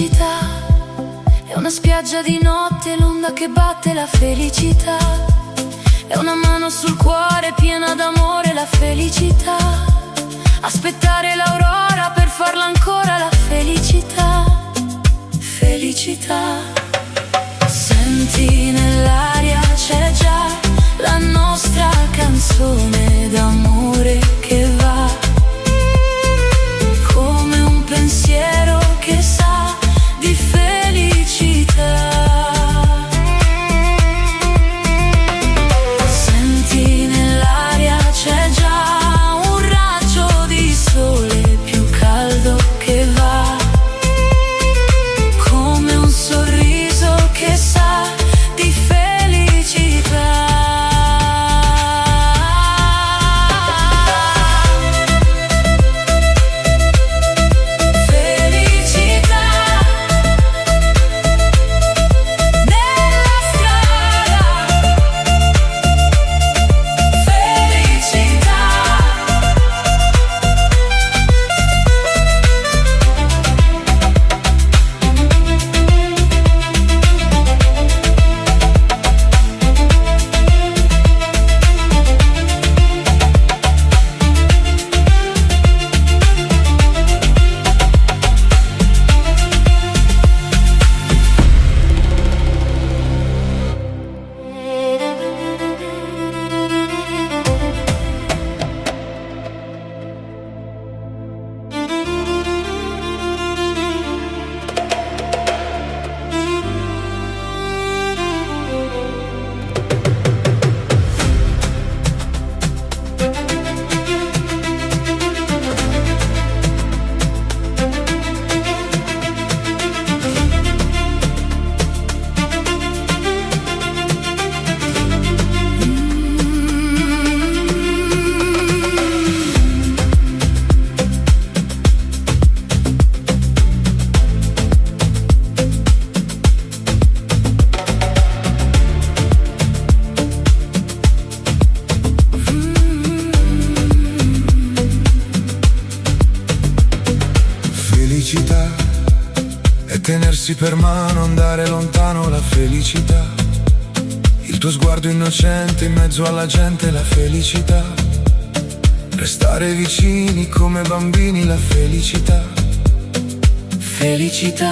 felicità è una spiaggia di notte, l'onda che batte la felicità. È una mano sul cuore piena d'amore, la felicità. Aspettare l'aurora per farla ancora, la felicità. Felicità. Senti nell'aria c'è già la nostra canzone d'amore che va come un pensiero che sa di felicità. Senti nell'aria c'è già un raggio di sole più caldo che va come un sorriso che sa di felicità. Tenersi per mano, andare lontano, la felicità. Il tuo sguardo innocente in mezzo alla gente, la felicità. Restare vicini come bambini, la felicità. Felicità.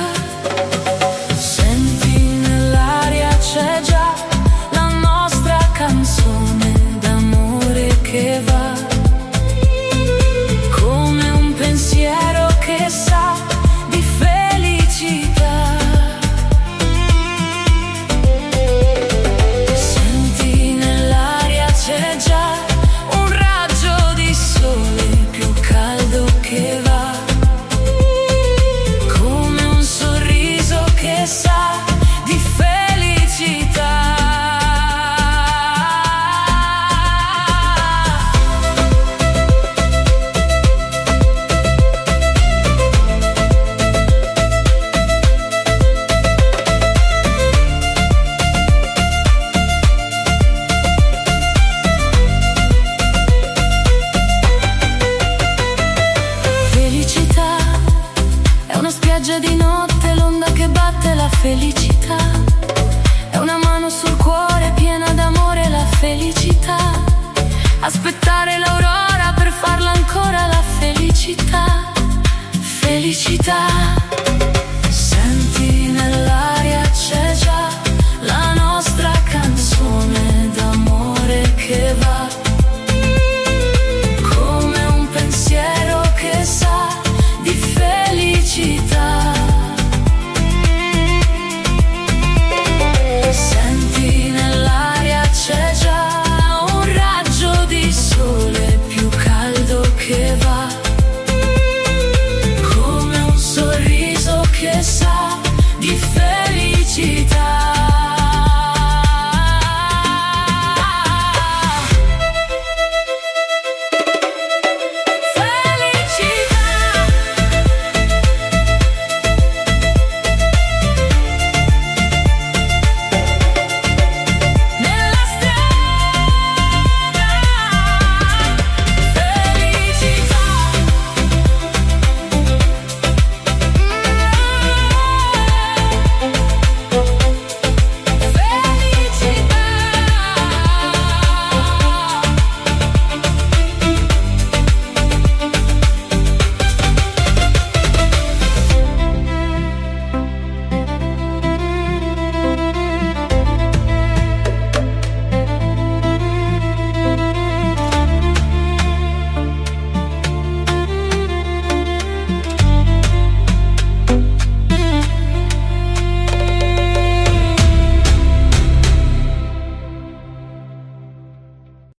Senti nell'aria c'è già la nostra canzone d'amore che va come un pensiero che sa di felicità. Senti nell'aria c'è già un raggio di sole più caldo che va come un sorriso che sa di felicità. Di notte, l'onda che batte la felicità. È una mano sul cuore piena d'amore, la felicità. Aspettare l'aurora per farla ancora, la felicità. Felicità. Senti nell'aria c'è già la nostra canzone d'amore che va come un pensiero che sa di felicità. Senti nell'aria c'è già un raggio di sole più caldo che va come un sorriso che sa di felicità.